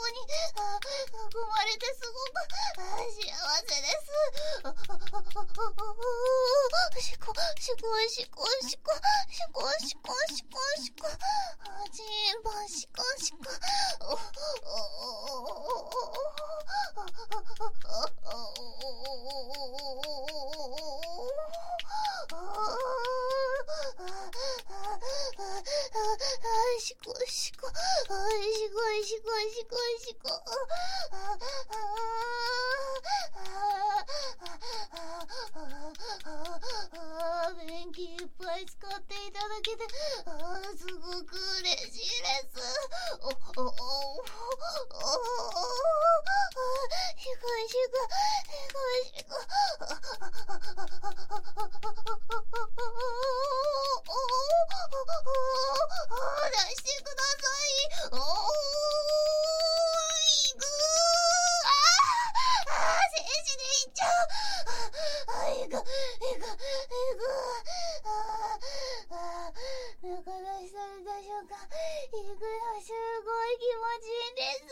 に囲まれてすごく幸せです。しこしこしこしこしこしこしこしこチンポしこしこしこしこしこしこしこしこ電気いっぱい使っていただけてすごく嬉しいです。しこしこしこしこ出してください。いく静止でいっちゃう。いく中出しされた瞬間いくのすごい気持ちいいです。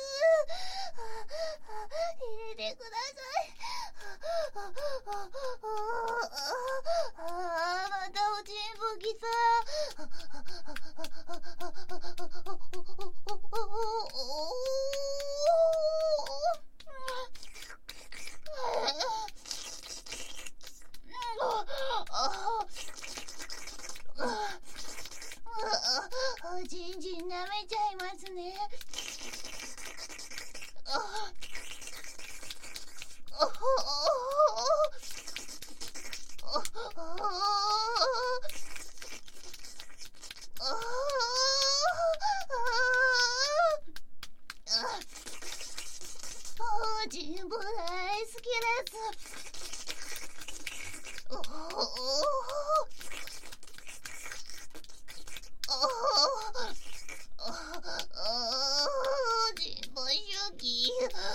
入れてください。またおちんぽきた。じんじん舐めちゃいますね。ジンボ大好きです。ジンボ主義。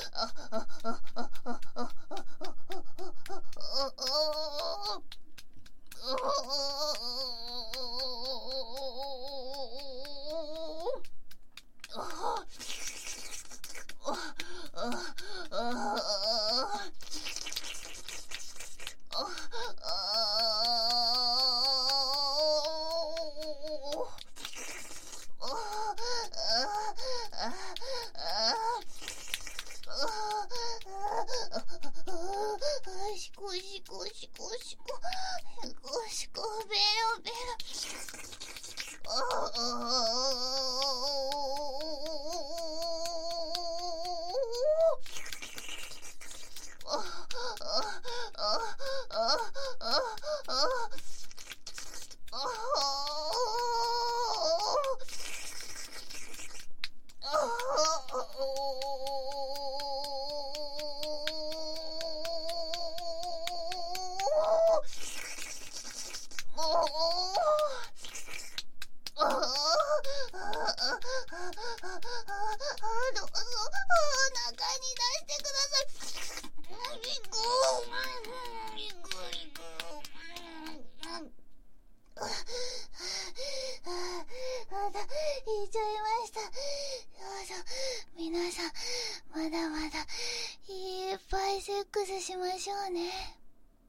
しこしこしこしこしこしこベロベロ。言っちゃいました。皆さん、まだまだいっぱいセックスしましょうね。